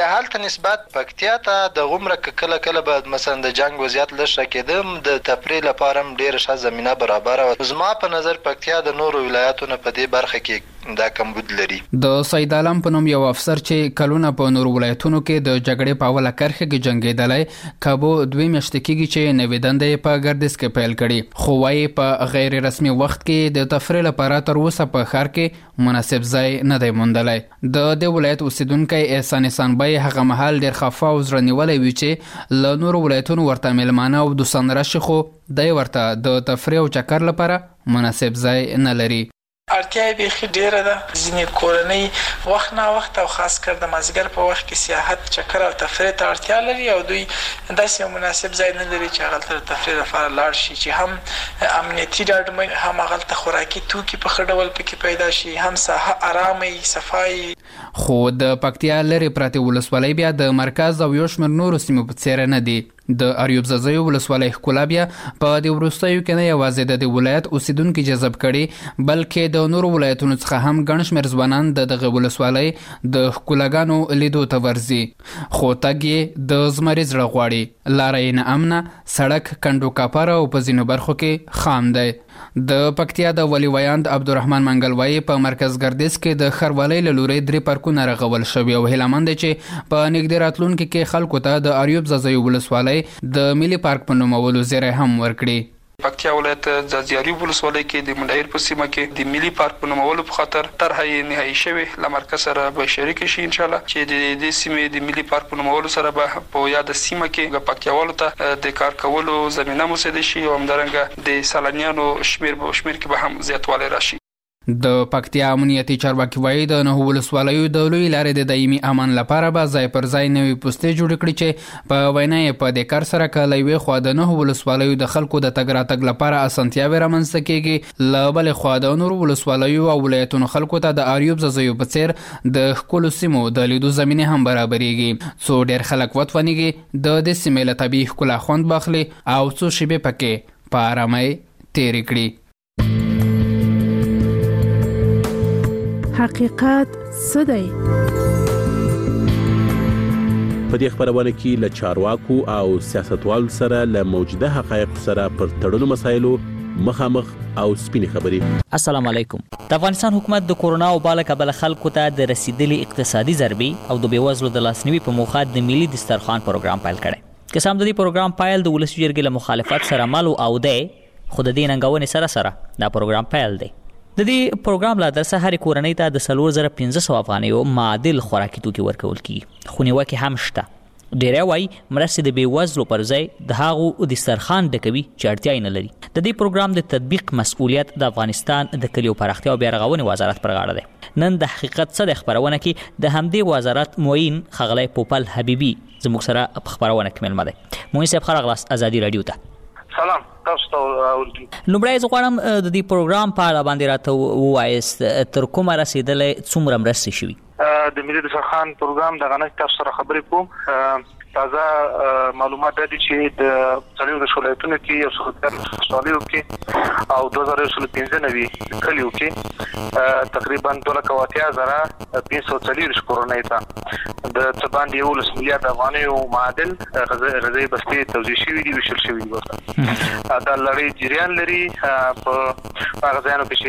هلته نسبت پکتیا ته د غومره کله به مثلا د جنگ وضعیت لږ کېدم د تفریح لپاره هم ډېره ښه زمینه برابره وه. زما په نظر پکتیا د نورو ولایتونو په دې برخه کې دا کمبود لري. د سید عالم په نوم یو افسر چې کلونه په نورو ولایتونو کې د جګړې په اوله کرښه کې جنګېدلی کابو 2 میاشتې کېږي چې نوې دندې په ګردیز کې پیل کړي، خو وایي په غیر رسمي وخت کې د تفریح لپاره تر اوسه په ښار کې مناسب ځای نه دی موندلی. د دې ولایت اوسیدونکی احسان بی هغه مهال ډېر خفه او زړه نیولی وي چې له نورو ولایتونو ورته میلمانه او دوستان راشي، خو دی ورته د تفریح او چکر لپاره مناسب ځای نه لري. اړتیا یې بیخي ډېره ده. ځینې کورنۍ وخت نا وخت او خاص کر د مازدیګر په وخت کې سیاحت، چکر او تفریح ته اړتیا لري او دوی داسې یو مناسب ځای نه لري چې هغلته د تفریح لپاره لاړ شي چې هم امنیتي ډاډمن، هم هغلته خوراکي توکي په ښه ډول پکې پیدا شي، هم ساحه ارامه صفایي. خو د پکتیا لرې پرتې ولسوالۍ بیا د مرکز او یو شمېر نورو سیمو په څېره نه دي. د اریوب ځاځیو ولسوالۍ ښکلا بیا په دې وروستیو کې نه یوازې د دې ولایت اوسیدونکي جذب کړي، بلکې د نورو ولایتونو څخه هم ګڼ شمېر ځوانان د دغه ولسوالۍ د ښکلاګانو لیدو ته ورځي. خو تګ یې د زمري زړه غواړي. لاره یې نه امنه، سړک کنډو کاپره او په ځینو برخو کې خام دی. د پکتیا د ولي ویاند عبدالرحمن منګلوایي په مرکز ګردیز کې د ښاروالۍ له لورې 3 پارکونه رغول شوي او هیلهمند دی چې په نږدې راتلونکي کې خلکو ته د اریوب ځاځیو ولسوالۍ د ملي پارک په نومولو زیری هم ورکړي. پکتیا ولایت ځاځي اریوب ولسوالۍ کې د منډهیر په سیمه کې د ملي پارک په نومولو په خاطر طرحه نهایی شوې له مرکز سره به شریک شي ان شاء الله، چې د دې سیمې د ملي پارک په نومولو سره به په یاد سیمه کې پکتیاوالو ته د کار کولو زمینه مساعده شي او همدارنګه د سالانیانو شمیر کې به هم زیاتوالی راشي. د پکتیا امنیتي چارواکي وایي د 9 ولسوالیو د لوی لارې د دایمي امن لپاره به ځای پر ځای نوې پوستې جوړې کړي چې په وینا یې په دې کار سره که له یوې خوا د 9 ولسوالیو د خلکو د تګ راتګ لپاره اسانتیاوې رامنځته کېږي، له بلې خوا د نورو ولسوالیو او ولایتونو خلکو ته د اریوب ځاځیو په څېر د ښکلو سیمو د لیدو زمینې هم برابرېږي، څو ډېر خلک وتوانېږي د دې سیمې له طبیعي ښکلا خوند واخلي او څو شېبې پکې په ارامۍ تېرې کړي. حقیقت څه دی؟ په دې خبرونه کې له چارواکو او سیاستوالو سره له موجوده حقایقو سره پر تړلو مسایلو مخامخ او سپینې خبرې. السلام علیکم. د افغانستان حکومت د کورونا وبا له کبله خلکو ته د رسیدلي اقتصادي ضربې او د بېوزلو د لاسنیوي په موخه د ملي دسترخوان پروګرام پیل کړی. که څه هم د دې پروګرام پیل د ولسي جرګې له مخالفت سره مل او دی، خو د دې ننګونې سره دا پروګرام پیل دی. د دې پروګرام له درسه هرې کورنۍ ته د 4500 افغانیو معادل خوراکي توکي ورکول کیږي، خو نیوکې هم شته. ډیری وایي مرستې د بېوزلو پر ځای د هغو دسترخوان ډکوي چې اړتیا یې نه لري. د دې پروګرام د تطبیق مسؤلیت د افغانستان د کلیو پراختیا او بیارغونې وزارت پر غاړه دی. نن د حقیقت څه د خبرونه کې د همدې وزارت معین ښاغلی پوپل حبیبي زموږ سره په خبرونه کې مېلمه دی. معین صاحب ښه راغلاست ازادي راډیو ته. سلام تاسو ته اورئ. لومړی زه غواړم د دې پروګرام په اړه باندې راته ووایاست تر کومه رسېدلی، څومره مرستې شوي؟ د ملي دسترخوان پروګرام دغه نه تاسو سره خبرې کوم. تازه معلومات دي چې د څلورو ولایتونو کې یو څو ولسوالیو کې او 2015 کلیو کې تقریبا 2,80,540 کورنۍ ته د څه باندې 11 میلیارډ افغانیو معادل غذایي بستې توزیع شوي دي، ویشل شوي دي. دا لړۍ جریان لري په هغه ځایونو کې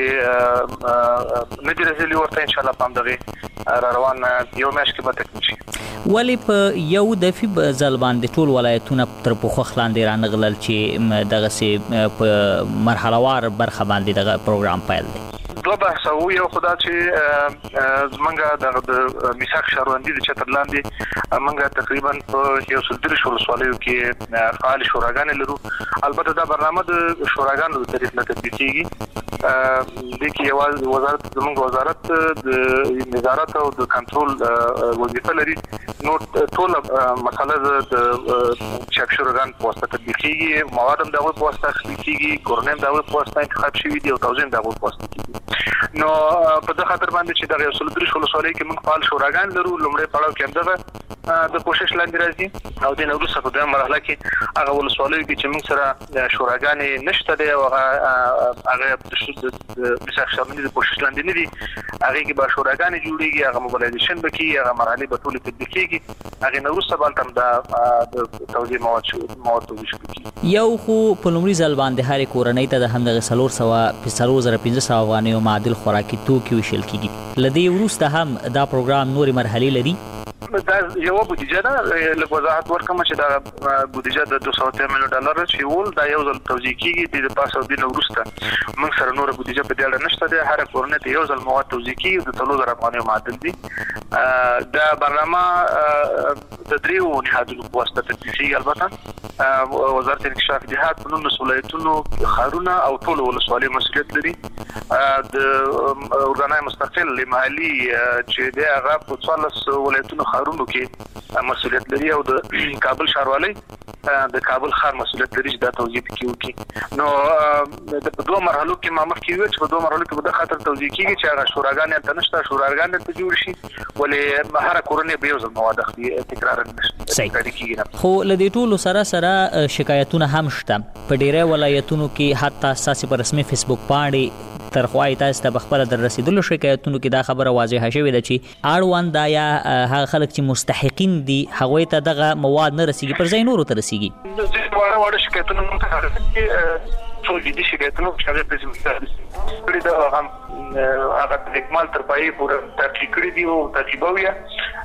چې نه دي رسېدلي، ورته انشاءالله په همدغې را روان یو میاشت کې به تکمیل شي. ولې په یو دفعې ځل باندې ټول ولایتونه تر پوښښ لاندې رانغلل چې دغسې په مرحلهوار برخه باندې دغه پروګرام پیل دی؟ دوه بحث او یو خدا چې زمونږ د میثاق شهروندي د چتر لاندې مونږ تقریبا په یو څو 3 ولسوالیو کې فعال شوراګانې لرو. البته دا برنامه د شوراګانو د طریق نه تطبیق کیږي. د کې یوازې وزارت زمونږ وزارت د نظارت او د کنټرول وظیفه لري. نو ټول مسله د چک شوراګان په واسطه تطبیق کیږي، مواد هم د هغوی په واسطه اخیستل کیږي، کورنۍ هم د هغوی په واسطه انتخاب شوي دي او توزیع هم د هغوی په واسطه کیږي. نو په دغه خاطر باندې چې د یوسل درې ولسوالۍ کې موږ فعال شوراګان لرو لومړی پړاو کې دغه د کوشش لاندې راځي او د نوروز په دوه مرحله کې هغه ولسوالۍ چې موږ سره شوراګان نشته دی او هغه د مساق شامل د کوشش لاندې نه دي هغه کې به شوراګان جوړیږي هغه موبلایزیشن بکی هغه مرحله به ټول تطبیقيږي هغه نوروز سبال تم د توزیع مواد توزیع کوي یو خو په لومړي ځل باندې هر کورنۍ ته د همدغه 315 افغانیو معادل خوراکي توکي ویشل کیږي لدی وروسته هم دا پروګرام نوري مرحلې لري دا یو بودیجه ده له وزارت ورکوم چې دا بودیجه د $200 میلیون چې ول دا یو ځل توزیع کیږي د پاسو د نورسته موږ سره نور بودیجه په دې اړه نشته ده هر کورنۍ ته یو ځل مواد توزیع کیږي د 3000 افغانیو معادل دي دا برنامه د دریو نهادونو په واسطه تدبیري البته وزارت انکشاف جهاد په نوم مسؤلیتونو خارونه او ټول ولسوالۍ مسؤلیت لري د اورګانای مستقل محلي چې د هغه په 14 ولایتونو خارونو کې مسؤلیت لري او د کابل ښاروالۍ د کابل ښار مسؤلیت لري چې دا توزیع کوي نو د دوه مرحلو کې ما مخکې ویل چې په دوه مرحلو کې به د خاطر توزیع کیږي چې هغه شوراګان ته نشته شوراګان ته جوړ شي ولې هر کورنۍ به یو ځل مواد اخلي تکرار نشي خو لدی ټولو سره شکایتونه هم شته په ډیره ولایتونو کې حتی اساسي پر رسمي فیسبوک باندې ترخوای تاسو ته بخبره در رسیدلو شکایتونو کې دا خبره واضحه شوې ده چې اړوند یا هغه خلک چې مستحقین دي هغه ته دغه مواد نه رسیږي پر ځای نورو ته رسیږي د وړ شکایتونو مونږ ټول دي شکایتونو چې هغه په ځمکه کړي دا هغه د اکمال تر پای پورې تحقیق کړی دی او تجربویه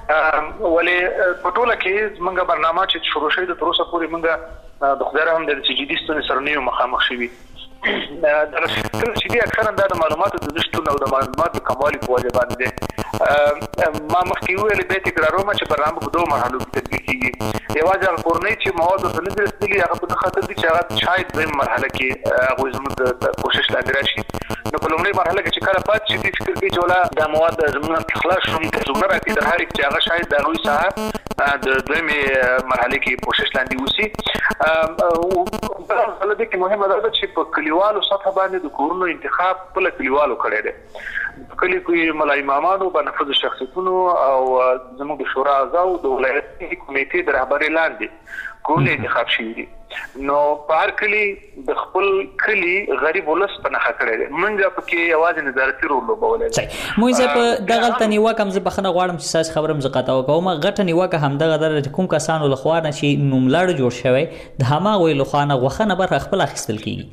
ولې په ټوله کې موږ برنامه چې شروع شوه د تروسه پورې موږ د خدای رحم د جدي ستونزې سره نه مخامخ شوي دا چې دي اکثرا د معلوماتو د نشټون او د معلوماتو کموالي په وجه باندې ما مخکې ویل به تکراروم چې برنامه په دوه مرحلو کې تطبیق کیږي یوازې هغه کورنۍ چې مواد ته نه رسیدلي هغه په خاطر دي چې هغه شاید د مرحله کې هغه زموږ د کوشش لاندې راشي نو په لومړۍ مرحله کې چې کله پات شي فکر کوي چې ولا د مواد زموږ خلاص شوم ته زموږ راځي د هر چې هغه شاید د غوي ساعه د دویمه مرحله کې کوشش لاندې وسی او بل د کې مهمه ده چې په کلیوالو سطح باندې د کورونو انتخاب په کلیوالو کړی دی کلی کوي ملای امامانو بنفذ شخصیتونو او زموږ شورا اعضاء د ولایتي کمیټې د رهبری لاندې کورونه انتخاب شوي دي نو په هر کلی د خپل کلی غریب ولس په نخښه کړی دی منځ په کې یوازې نظارتي رول لوبولی دی موږ په دغه تنیوا کوم زه بخنه غواړم چې تاسو خبرم زقاته وکوم غټه نیوکه همدغه در کوم کسانو لخوا نه چې نوملړ جوړ شوی د هماغه ویلو خانه غوخنه بر خپل اخیستل کیږي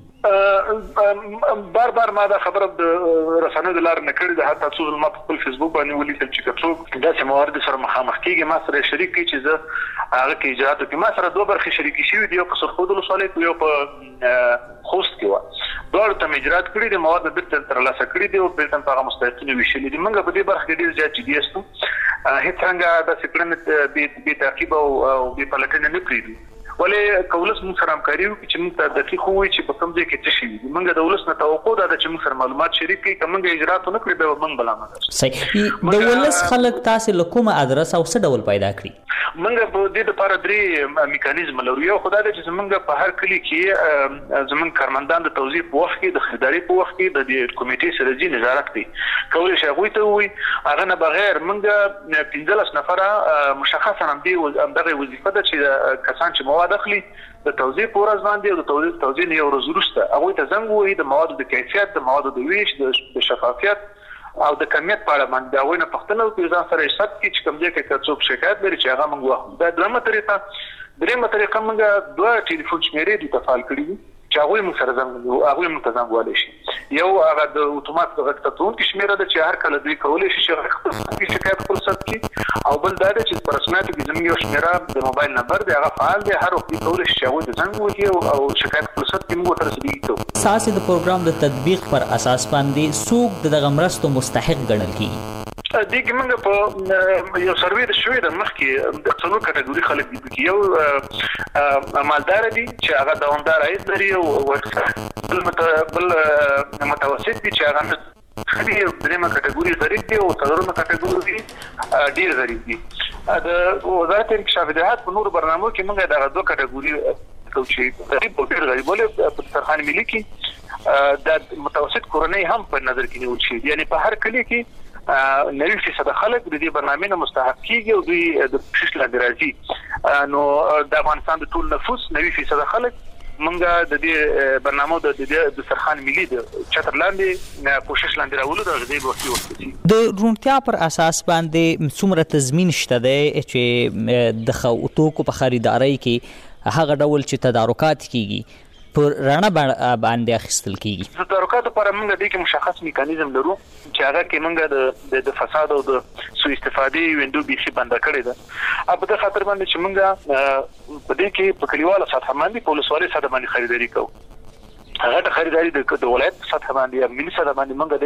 بار ما دا خبره د رسنیو د لار نه کړې ده حتی څو ما په خپل فیسبوک باندې ولیکل چې څوک داسې موارد سره مخامخ کیږي ما سره شریک کی چې زه هغه کې اجازه کوم ما سره دوه برخې شریکي شوي دي په سرخود ولسوالۍ کې یو په خوست کې و دوه ته اجرات کړی دي مواد بیرته ترلاسه کړی دي او بیرته په هغه مستحقین ویشل دي موږ په دې برخه کې ډیر زیات جدي یو هیڅ څنګه د سکرنت به تعقیب او به پلټنه نه کړی ولې کولس موږ سره همکاري وکړي چې موږ ته دقیق وایي چې په کوم ځای کې څه شي موږ د ولس نه توقع ده چې موږ سره معلومات شریک کړي که موږ اجرات نه کړی به موږ بلامه صحیح د ولس خلک تاسو له کومه ادرس او څه ډول پیدا کړی موږ په دې لپاره درې میکانیزم لرو یو خدای دې چې موږ په هر کلی کې زمونږ کارمندان د توزیع په وخت کې د خریداري په وخت کې د دې کمیټې سره ځي نظارت کوي کولای شي هغه ته وي هغه نه بغیر موږ 15 نفره مشخصا هم دې دغه وظیفه ده چې کسان چې مواد اخلي د توزیع په ورځ باندې او د توزیع نه یو ورځ وروسته هغه ته زنګ وایي د موادو د کیفیت د موادو د ویش د شفافیت او د کمیت په اړه باندې دا وینه پښتنه کوي ځان سره حساب کې چې کوم ځای کې څوک شکایت لري چې هغه موږ واخلو دا درېمه طریقه موږ دوه ټلیفون شمیرې د تفعال کړي دي چې هغه موږ سره زنګ والي شي یو هغه د اتومات غټتون کې شمیره ده چې هر کله دوی کولای شي چې شکایت خپل ثبت کړي او بل دا چې په رسمیت کې زموږ یو شمیره د موبایل نمبر دی هغه فعال دی هر وخت کولای شي هغه د زنګ وکړي او شکایت خپل ثبت کړي موږ تر رسیدګي اساس د پروګرام د تطبیق پر اساس باندې څوک دغه مرستو مستحق ګڼل کیږي دغه موږ په یو سروې د شوې د مخکې د څلور کټګوري خلک دي یو مالدار دي چې هغه دوامدار عاید لري او بل متوسط دي چې هغه خدي درېمه کټګوري ضریب دي او څلورمه کټګوري ډیر ضریب دي د وزارت انکشاف جهاد په نور برنامو کې موږ دغه دوه کټګوري کوم چې غریب او ډېر غریب ولې په دسترخوان ملي کې د متوسط کورنۍ هم په نظر کې نیول شي. یعنی په هر کلی کې 90% خلک د دې برنامې نه مستحق کیږي او دوی د کوشش لاندې راځي. نو د افغانستان د ټول نفوس 90% خلک منګه د دې برنامه د سرخان ملي د چتر لاندې کوشش لاندې راولو د دې وختي د رونتیا پر اساس باندې څومره تضمین شته دی چې د توکو په خریدارۍ کې هغه ډول چې تدارکات کیږي پر رڼا باندې اخیستل کیږي. د تدارکات لپاره موږ د دې مشخص میکانیزم لرو چې هغه کې موږ د فساد او د سوء استفادې وینډو بيخي بند کړی ده. په دې خاطر باندې چې موږ په دې کې په کلیواله سطح باندې په ولسوالۍ سطح باندې خریداري کوو. هغه د خریداري د ولایت سطح باندې یا ملي سطح باندې موږ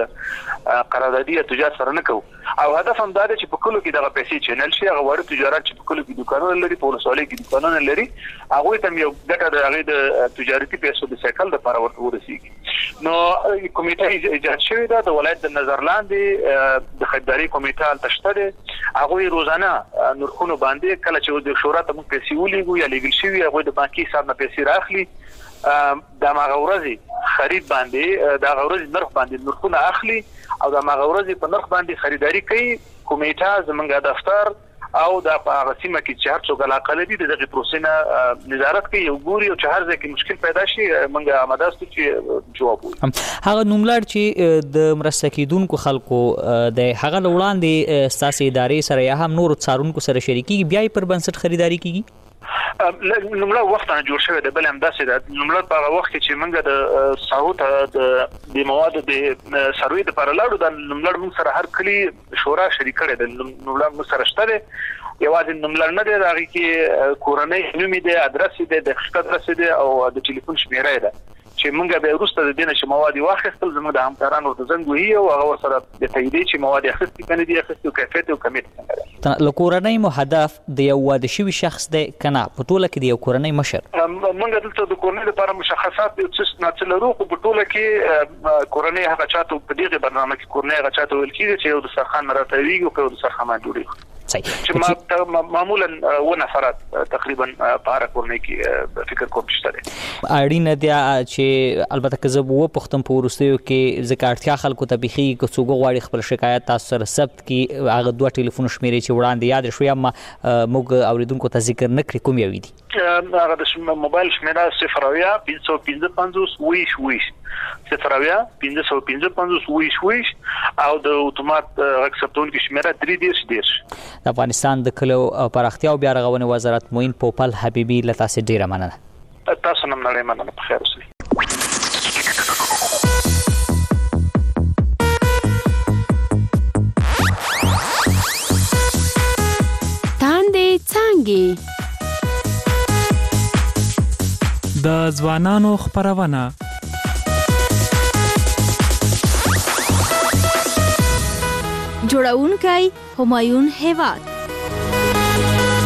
د قراردادي تجارت سره نه کوو. او هدف هم دا دی چې په کلو کې دغه پیسې چینل شي. هغه وړ تجارت چې په کلو کې دکانونه لري په ولسوالۍ کې دکانونه لري هغه ته یو ګټه د هغه د تجارتي پیسو د سایکل لپاره ورته ورسیږي. نو کمیټه ایجاد شوې ده د ولایت د نظرلاندې د خریداري کمیټه تشته. هغه روزانه نرخونو باندې کله چې د شورا ته موږ پیسې ولېږو یا لېږل شوی هغه د بانکي حساب نه پیسې راخلي د ماغورزي خرید باندې د غورزي نرخ باندې نرخونه اخلي او د ماغورزي په نرخ باندې خریداري کوي. کمیټه زمونږ دفتر او د غسیمه کې چې هر څوک علاقه لري دغه پروسې نه نظارت کوي او ګوري او چې هر ځای کې مشکل پیدا شي موږ آماده ستو چې جواب وایو. هغه نوملړ چې د مرسته کیدونکو خلکو د هغه وړاندې اساسي ادارې سره یا هم نور څارونکو سره شریکي بیا پر بنسټ خریداري کیږي. نوملړ وخت نه جوړ شوی دی بل هم داسې ده. نوملړ په هغه وخت چې موږ د ساوت د مواد د سروي د پر لاړو د نوملړ موږ سره هر کلی شورا شریک کړي د نوملړ موږ سره شته. یوازې نوملړ نه دی هغه کې کورنۍ نوم دی ادرس دی د خدمت ادرس دی او د ټلیفون شمیره ده چې موږ به وروسته د دینه چې مواد واخیستل زموږ د همکارانو ورته زنګ وهي او هغه سره د تایید چې مواد اخیستل کنه دي اخیستل کیفیت او کمیت څنګه ده. لکورنۍ مو هدف د یو واده شوی شخص دی کنه په ټوله کې د یو کورنۍ مشر. موږ دلته د کورنۍ لپاره مشخصات د څه نه څلورو په ټوله کې کورنۍ هغه چاته په دغه برنامه کې کورنۍ هغه چاته ویل کیږي چې یو د سرخان مراتبي او د سرخان جوړي چې معمولا و نفرات تقریبا په کورنۍ کې فکر کوم شته. اړینه دی چې البته که زه وو پختم په ورستیو کې زکارتیا خلکو ته بيخي که څوګو غواړي خپل شکایت تاسو سره ثبت کی هغه دوه ټلیفون شمیرې چې وړاندې یاد شوی اما موږ اوریدونکو ته ذکر نکړي کوم یو دي. هغه د موبایل شمیره 0555 ویش 0555 ویش او د اتومات اکسپټون کې شمیره 310. د افغانستان د کلو پراختیا او بیا رغونې وزارت موین پوپل حبیبي له تاسو ډیره مننه. تاسو نن نړۍ مننه په خیر اوسئ. تاندې څانګې د ځوانانو خبرونه جوړونکی همایون هیواد